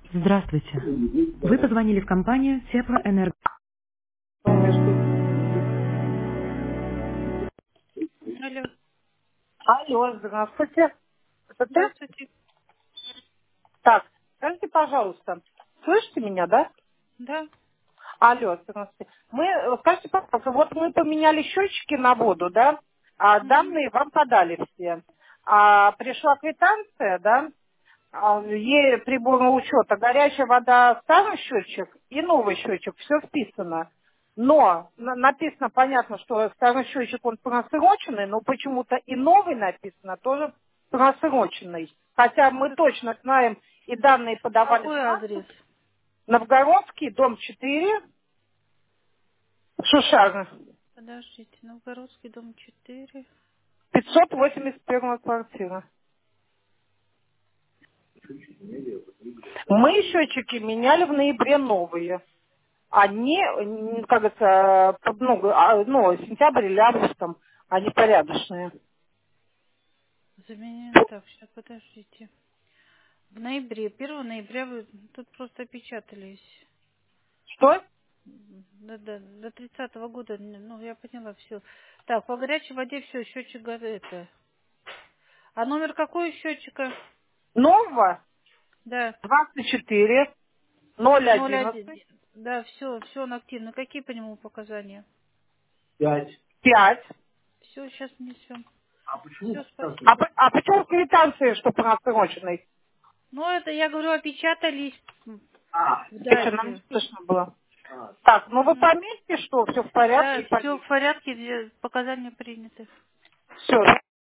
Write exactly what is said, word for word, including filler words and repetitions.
Здравствуйте. Вы позвонили в компанию Теплоэнерго. Между- Алло, Алло, здравствуйте. Это ты? здравствуйте. Так, скажите, пожалуйста, слышите меня, да? Да. Алло, здравствуйте. Мы, э, скажите, пожалуйста, вот мы поменяли счетчики на воду, да? А Мгм. данные вам подали все. А пришла квитанция, да? А, ей приборного учета горячая вода, старый счетчик и новый счетчик, все вписано. Но на- написано, понятно, что старый счетчик он просроченный, но почему-то и новый написано тоже просроченный. Хотя мы Как- точно знаем, и данные подавались Какой в адрес? Новгородский, дом четыре, Шушара, Подождите, Новгородский, дом четыре. пятьсот восемьдесят первая квартира. Мы счетчики меняли в ноябре новые. Они, м, как это, под- ну, а, ну, сентябрь или август там, они порядочные. Заменяем. Так, сейчас подождите. В ноябре, первого ноября вы тут просто опечатались. Что? До, до, до тридцатого года, ну, я поняла, все. Так, по горячей воде все, счетчик го- это. А номер какой у счетчика? Нового Да, двадцать четыре ноль ноль один. одиннадцать Да, все, все, он активно. Какие по нему показания? пять. Все, сейчас несем. Все, А, спасибо. по- а почему квитанции, что просроченный? Ну, это, я говорю, опечатались м, в Это что, нам не дате. слышно было. Так, ну вы Мгм. пометьте, что все в Да, порядке, и все в пометьте. порядке, где показания приняты. Все,